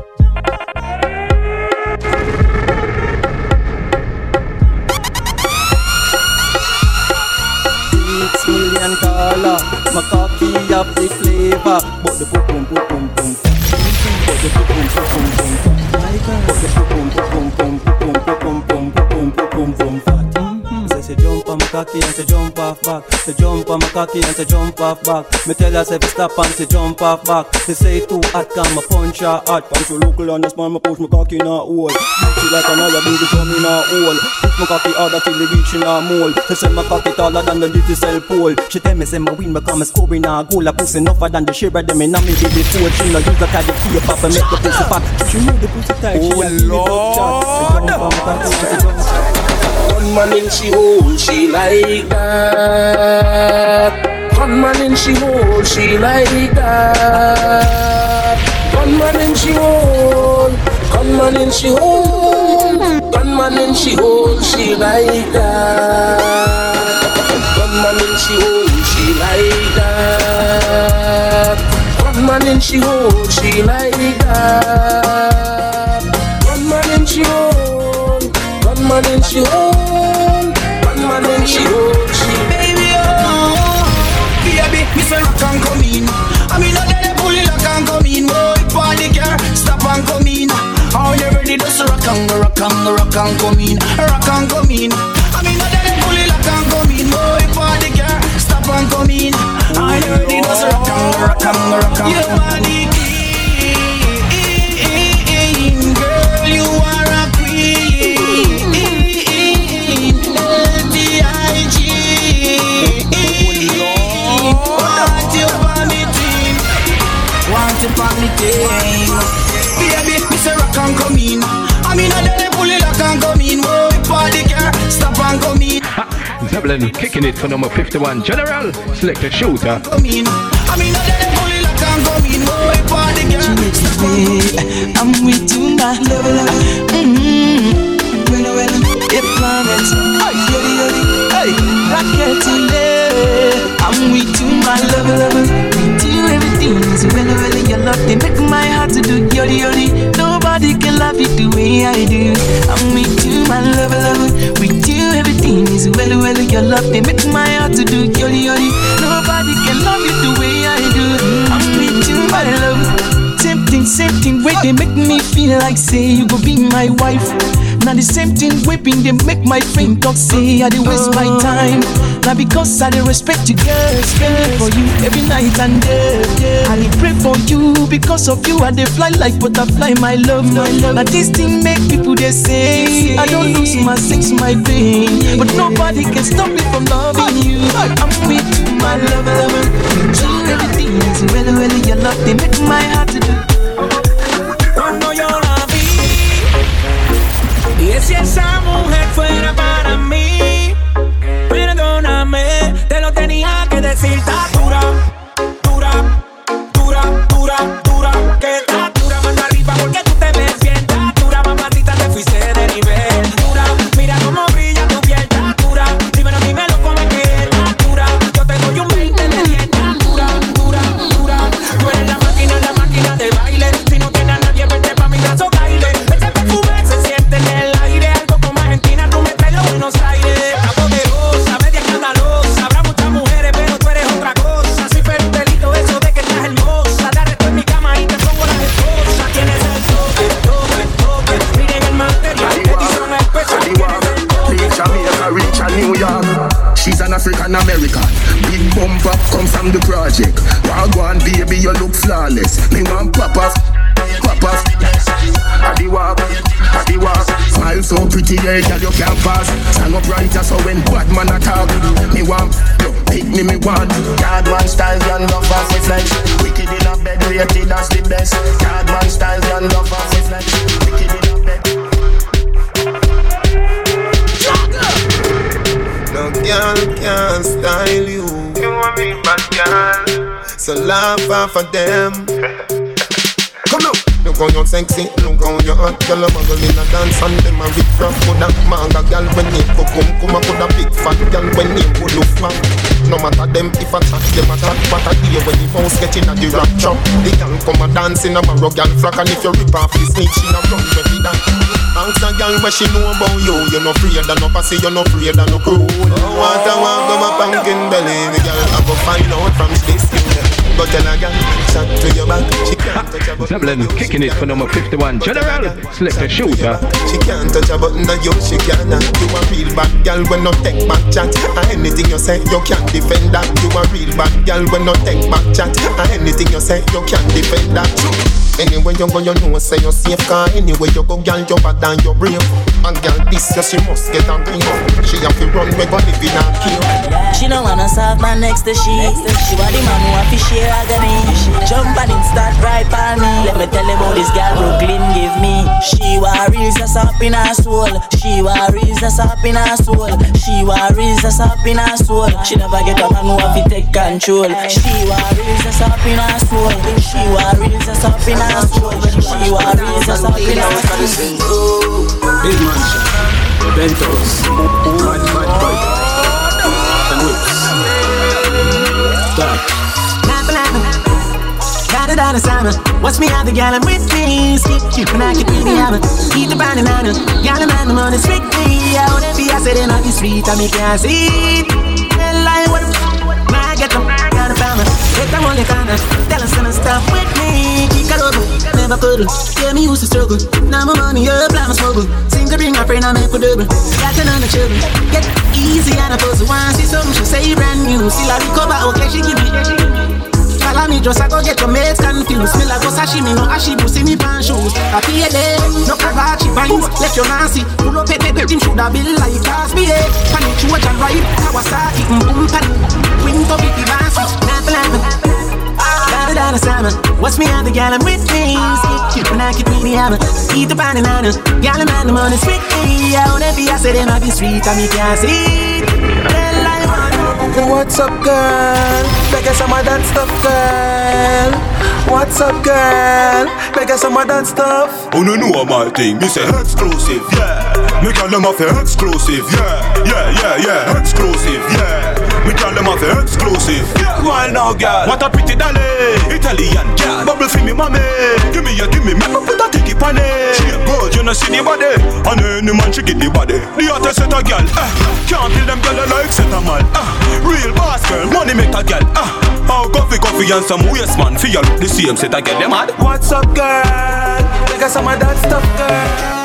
Six million dollar, my cocky have the flavor, but the boom boom boom boom boom, but the boom boom boom boom boom. But the boom boom boom boom boom boom boom boom boom boom boom fat. Say she jump on my cocky and she jump off back. She jump on my cocky and she jump off back. Me tell her say stop and she jump off back. She say too hot, come my punch her hot. Punch you local on the spine, me push my cocky in her hole. She like another baby come in her hole. Push my cocky harder till it reach in her mole. She say my cocky taller than the little cell pole. She tell me say my win become a score in her goal. I pussy enougher than the shiver them in a me baby fool. She no use the kind of key pop and make the pussy fat. She know the pussy tight. She a give it up chat. One man in she hole, she like that. One man in she hole, she like that. One man in she hole, one man in she hole, one man in she hole, she like that. One man in she hole, she like that. One man in she hole, she like that. One man in she hole, one man in she hole, one man in she hole, she baby oh, baby, me say rock and come in. I mean, I let pull it rock and come in. Boy, party car, stop and come in. How you ready to rock and rock and rock and come in, rock and come in. I mean, I let pull it rock and come in. Boy, party car, stop and come in. How you ready to rock and rock and rock and come in. Girl, you are a queen. L D I G. Want you for me team. Want you for me team. Baby, me say rock and come in. I mean, I let pull it rock and come in. Oh, party car, stop and come in. Zablin kicking it for number fifty-one. General, select a shooter. Come in. I mean, I let pull it rock and come in. Oh, party car, stop and come in. I'm with you, my love, love. Mm-hmm. When I when it planets, yodi yodi, hey, rocket today. I'm with you, my love, love. With you, everything is well, well. Your love, they make my heart to do yodi yodi. Nobody can love you the way I do. I'm with you, my love, love. With you, everything is well, well. Your love, they make my heart to do yodi yodi. Nobody can love you the way I do. I'm with you, my love. Same thing, same thing, way they make me feel like say you go be my wife. Now the same thing whipping they make my friend talk say I dey waste my time. Now because I dey respect you girl, spend it for you every night and day. I dey pray for you because of you I dey fly like butterfly my love. Now this thing make people they say I don't lose my sense, my pain, but nobody can stop me from loving you. I'm with you, my love, love. With you everything is well, well. Your love they make my heart to do. One si esa mujer fuera para mí. Perdóname, te lo tenía que decir. Está dura, dura, dura, dura, dura. Que está dura más arriba porque tú te ves bien. Está dura, mamacita, te fuiste de nivel. Dura, mira cómo brilla tu piel. Está dura, dímelo, dímelo cómo es que está dura. Yo te doy un veinte de diez. Está dura, dura, dura. Tú eres la máquina, la máquina de baile. Si no tienes a nadie, vete pa' mi brazo, baile. Ese perfume se siente en el aire. Algo como Argentina, tú me traes a Buenos Aires. Está poderosa, media escandalosa. Habrá muchas mujeres, pero tú eres otra cosa. Si fuera un delito eso de que estás hermosa. Te arresto en mi cama y te pongo las esposas. Tienes el toque, toque, toque. Miren el material, edición especial. Reach Jamaica, reach a New York. She's an African American. Big bumper come from the project. Wagwan baby, you look flawless. Me want pop off, pop off. Adi walk, adi walk. Smile so pretty, yeah, girl you can't pass. Stand up brighter so when bad man attack. Me want, you pick me, me want. Yard man style, young love off with flex. Wicked in a bed, rated as the best. Yard man style, young love off with flex. Wicked in a bed. No girl can style you. You want me bad girl. So laugh off of them. Come on. Look how you're sexy, look how you're hot. Girl, I'm a girl in a dance and them a rip rap. Coulda manga girl when you go come come a coulda big fat girl when you go look fat. No matter them if I touch them a touch. What a day when you bounce get in a the rap shop. The girl come a dance in a barrow girl flock. And if you rip off the sneak, she a run with it that. Ask a girl where she know about you. You're no afraid of no pussy, you're no afraid of no crew. Water walk go my pumpkin belly. The girl I go find out from this skin. Go tell a girl, shot to your back. She can't touch a button. Zeppelin kicking it for number fifty-one. General, select a shooter. She can't touch a button that you, she can't. You a real bad girl when no take back chat. And anything you say, you can't defend that. You a real bad girl when no take back chat. And anything you say, you can't defend that. Anyway you go, you know say you're safe. Cause anyway you go, girl, you bad and you brave. And girl, this year she must get a green. She have to run, we go live in a cave. She don't wanna serve man next to she. She want the man who have to share agony. Jump and it start right by me. Let me tell you about this girl Brooklyn give me. She worries us up in her soul. She worries us up in her soul. She worries us up in her soul. She never get a man who have to take control. She worries us up in her soul. She worries us up in her soul. She worries us up in her soul. Big mansion, the Bentos, bad bad bad, and whips. Stop. Got it on the summer. Watch me have the gal, I'm with me. Skip, keep when I get really hammer. Eat the banana. Gal, I'm on the money strictly. I wanna be a sitting on the street. I make you see. Well, I want I get them. Got a family. Get them on the corner. Tell us to stop with me. Kick it over. Never could. Yeah, me used to struggle. Now my money up, I'm a smuggle. Seem to bring a friend, I make a double. Got another children. Get easy and a puzzle. Once see something, she say brand new. Still I recover, okay, she give me. Follow me just I go get your mates confused. Me like go sashimi, no ashibu, see me pan shoes. I pay a day, no Karachi vines. Left your Nancy, pull up a pet, him should have been like Cosby. Panic, George and Ride, Kawasaki, boom, panic. Wing to be the boss, not laughing. Got it on the summer. Watch me have the gal, I'm with me. Skip, when I get me the hammer. Eat the banana. Gal, I'm on the money strictly. I wanna be a sitting on the street, I make you see. Well, I want. What's up, girl? Beg some of that stuff, girl. What's up, girl? Beg some of that stuff. Oh no, no, my thing. Me say exclusive, yeah. Me call them off exclusive, yeah, yeah, yeah, yeah, exclusive, yeah. Me call them off exclusive. Yeah. Why now, girl? What a pretty dolly, Italian girl. Bubble for me, mommy. Give me, give me, make me put a ticket on it. She good, you know see the body. And any man she get the body. The hottest set a girl, eh. Can't kill them girl like set a man, eh. Real boss girl, money make a girl, ah. How coffee, coffee and some waste man. Feel look the same, set a girl, them mad. What's up, girl? Take us some of that stuff, girl.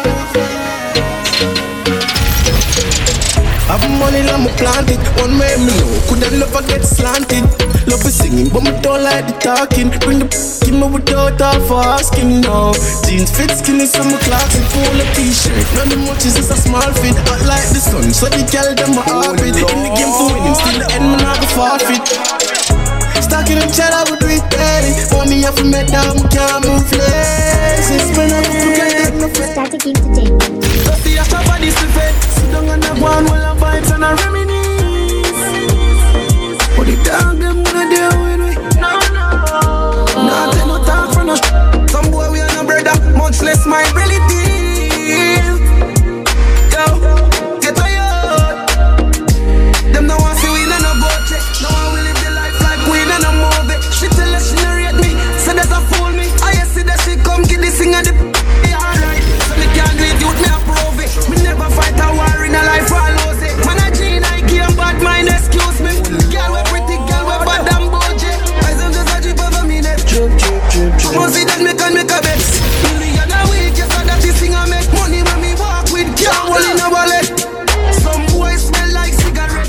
Have money, let me plant it. One way me know, coulda never get slanted. Love is singing, but me don't like the talking. Bring the give me without half for asking now. Jeans fit skinny, summer clocks and full of t-shirt. None of much is just a small fit, hot like the sun. So the girl them a orbit. In the game for winning, still the end man have a forfeit. Stacking them cheddar with three thirty. Want me up from me down, we can't move lazy. Spend up to get it my friend. Strategy to take. Go see a shop for this event. Sit down and have one while I vibes and I reminisce. But the dog them gonna deal with me. No, no. Nah, take no talk for no sh- Some boy we are no brother, much less my relative. Yo, get tired. Them no want see we in no boat check. No one will live the life like we in a movie. She tell us she narrate me, so that's a fool me. I see that she come get this thing at the yeah, alright. So me can't do it, youth me approve it. Me never fight a war in a life or lose it. Man a G Nike and bad mind, excuse me. Girl we pretty, girl we bad and budget. I some just a drip over me net. Drip, drip, drip, drip. Come on see that me can make a bet. Million a week, yes so that this thing I make money when me walk with girl all in a wallet. Some boys smell like cigarette.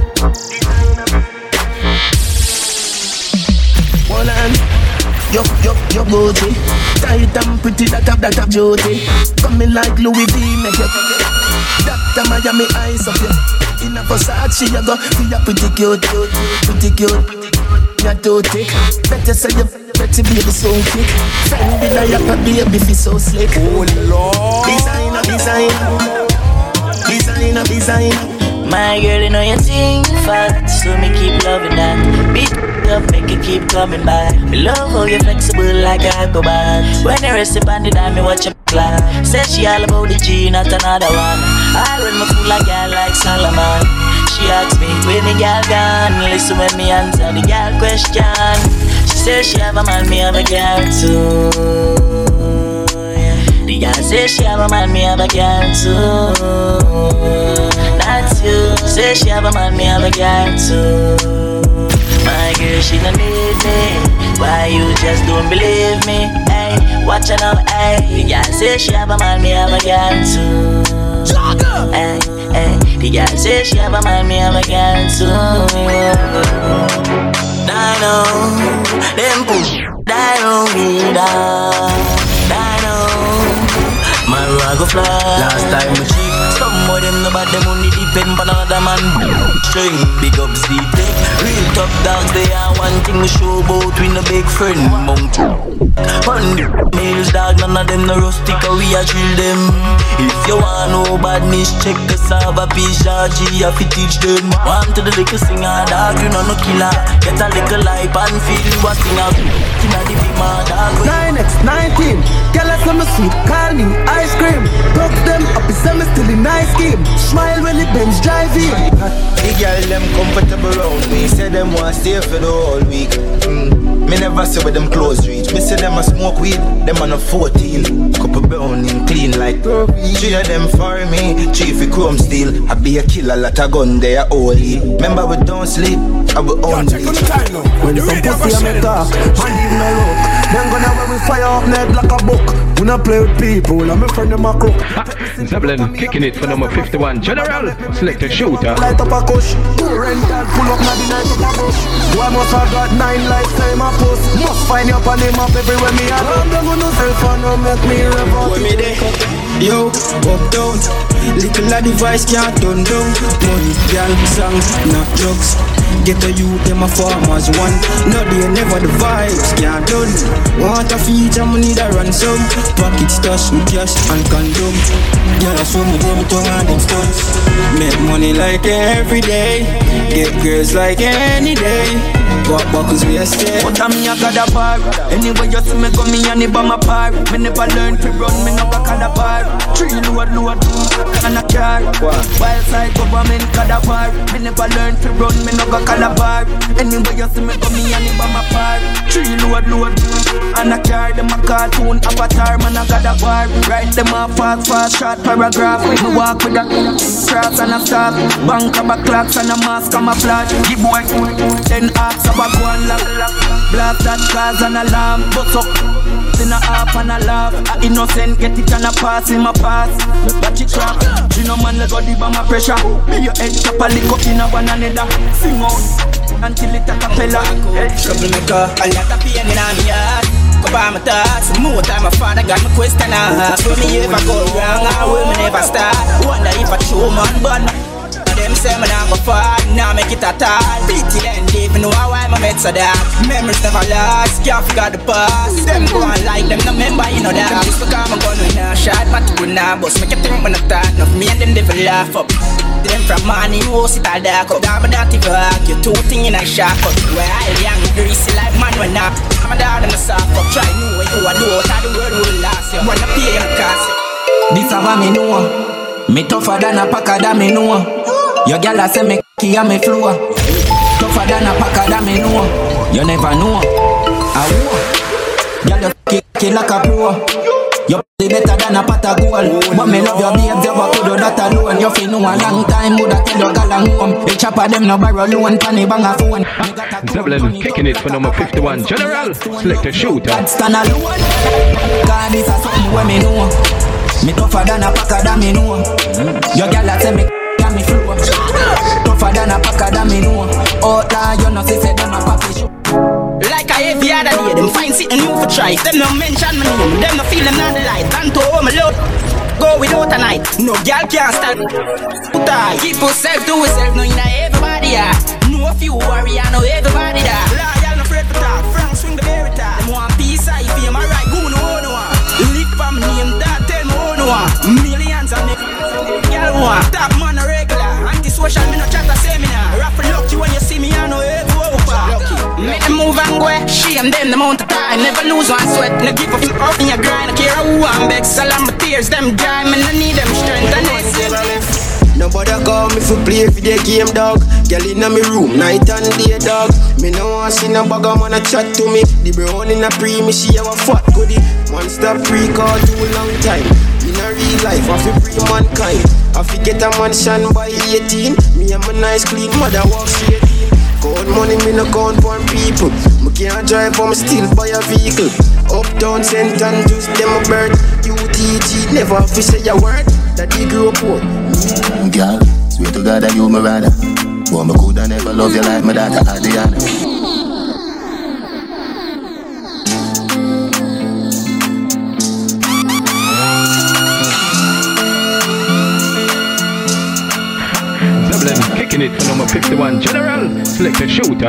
One hand. Yo, yo, yo, Gucci. Tight and pretty, that have, that have beauty. Coming like Louis V, make you Doctor Miami eyes up you. In a Versace, you go feel you pretty cute, cute, pretty cute, pretty cute. You're too thick. Better say you pretty baby so thick. Fendi like a baby feel so slick. Oh Lord. Designer, designer, designer, designer. My girl, you know your thing fat, so me keep loving that. Beat up, make it keep coming back. Me love how you're flexible like a acrobat. When you rest upon the dime, me watch your clap. Said she all about the G, not another one. I run my fool like girl like Solomon. She asks me, where me girl gone? Listen when me answer the girl question. She says she have a man, me have a girl too. The girl says she have a man, me have a girl too. That's you. Say she have a man, me have a girl too. My girl, she don't need me. Why you just don't believe me? Hey, watch her now, hey. The girl say she have a man, me have a girl too. Hey, hey. The girl say she have a man, me have a girl too. Dino, them push, Dino, me down. Dino, my rag of fly. Last time we cheat. Some more them no bad, them only depend on another man. String, big up Z Tech. Real top dogs, they are one thing we show about. We no big friend, mountain. Hundred males dog, none of them no rustic, we a drill them. If you want no badness, check the Sava P G, I fi teach them. Want to the little singer, dog, you know no killer. Get a little life and feel you a singer. Inna the big man, dog. nine X nineteen, girl let me sweet, call me ice cream. Broke them up, it's them still in nice game. Smile when the Benz drive in. The girl them comfortable around me. Say them want stay for the whole week. mm. Me never see where them clothes reach. Me say them a smoke weed, them on a fourteen. Couple browning clean like three of them for me, three for chrome steel. I be a killer, lot of gun, they are holy. Remember we don't sleep, I will own bleach. When some pussy I make talk, and leave no look. Then gonna when we fire up net like a book. We not play with people, I'm a friend of my crook. Zeppelin kicking it for number fifty-one. General, select a shooter. Light up a kush, rental, pull up now the night up a bush. Why must I got nine lifetime a post? Must find you up on the map everywhere me a go. Don't go no cell phone, no make me revolt. When me there, yo, up down. Little a device can't turn down. Money, girl, songs, not drugs. Get a youth, them a farmers one. No they never the vibes can't done. Want a feature, me need a ransom. Pocket stash with cash and condom. Girl, I show me them tongue and them stunts. Make money like every day. Get girls like any day. Walk buckles we a stay. But I'm me a god a bar. Anyway you see me come me and the bomb a par. Me never learn to run, me no got a bar. Three load load and a car. Wild side government got a bar. Me never learn to run, me no got a bar. Anyway you see me come me and the bomb a par. Three load load and a car. Them a cartoon avatar, man a god a bar. Write them a fast fast short paragraph. Me walk with a cross and a stop. Bank of a clocks and a mask camouflage. Give boy ten axe. Go and lock, lock, blast that cars and alarm. Bust up in a half and a laugh. A innocent get it and a pass in my pass. Watch it crap. You know man let go deep on my pressure. Be your head chop a lick up in a one another. Sing out until it a capella. Troublemaker, a lot of pain in my heart. Go by my thoughts, more time my father got my question asked. Will me ever go wrong or will me never start? Wonder if I show man but them say me not go far, now make it at all. Pity then leave, know why my mates are that. Memories never last, can't forget the past. Them go on like them, no member, you know that. Them used to come and gun with a shot, but to now bust. Make you think when I turn off me and them devil laugh up. Them from money, most it all dark up. Damn, that if you argue, two things in a shop up. Where I young, greasy like man when up. I'm a dog in the soft up. Try new way you a do, how the world will last you. Wanna pay your cost. This a what me know. Me tougher than a packer that me know. Your girl a say me key and me floor. Tougher than a packer that me know. You never know. I war. Girl you kick kill like a pro. You play better than a pot of gold. But me love your babes, you could do that alone. You feel know a long time, woulda tell your girl and home. The chopper them no borrow loan, panny bang a phone. Zeppelin kicking it for number fifty-one. General, select a shooter. Stand alone. God this a something where me know. Me tougher than a packer that me know. Your girl a say me got me flow. Tougher than a packer that me know. Outlaw you know say say them a papi show. Like I every other day, them find something new for try. Them no mention my name, them no feel them not the light. And to home alone, go without a night. No girl can't stand. Put I keep yourself to yourself, no you know everybody ah. Know a few warrior, know everybody da. Loyal no afraid to talk, Frank swing the berry talk. Them want peace, I feel my right, go no no one. Lick for me name, that tell me who no one. Millions and make girl one. Top man a regular, anti-social, me no chat a seminar. Raffle lucky when you see me, I know every lucky. Make them move and go, shame them the amount of time. Never lose one sweat, no give up up in your grind. I care who I'm back, salam my tears, them dry. Man, I need them strength and it's nobody call me for play for the game, dog. Girl inna me room, night and day, dog. Me no want see no bag of man a chat to me. The brown in a pre, me she have a fat goodie. One stop pre-call too long time. In a real life, I feel pre mankind. I fi get a mansion by eighteen. Me and my nice clean mother walk straight in. Count money, me no count for people. Me can't drive, but me still buy a vehicle. Uptown, Saint Andrews, them a bird. U T G, never fi say a word. That he grew up poor. Mm, girl, swear to God that you my rather. But me coulda never love you like my daughter Adriana. Zeppelin kicking it for number fifty-one. General, select a shooter.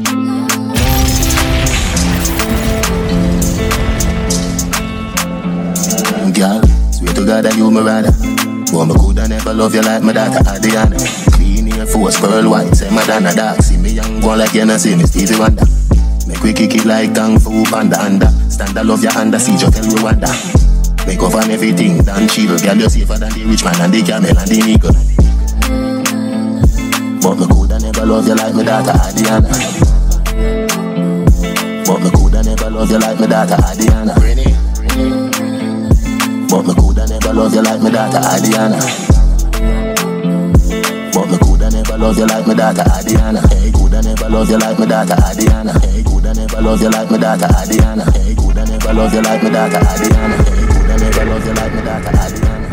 Girl, swear to God that you my rather. But me coulda never love you like my daughter Adriana. Clean Air Force, pearl white, say Madonna dark. See me young one like you know see me Stevie Wonder. Make we kick it like Kung Fu Panda under. Stand I love you under siege, you tell Rwanda. Make up on everything, Dan Chill. Girl, you safer than the rich man and the camel and the eagle. But me coulda never love you like my daughter Adriana. But me coulda never love you like my daughter Adriana. But me coulda never love you like my daughter Adriana. But me coulda never love you like my daughter Adriana. Hey, coulda never love you like my daughter Adriana. Hey, coulda never love you like my daughter Adriana. Hey, coulda never love you like my daughter Adriana. Hey, coulda never love you like my daughter Adriana.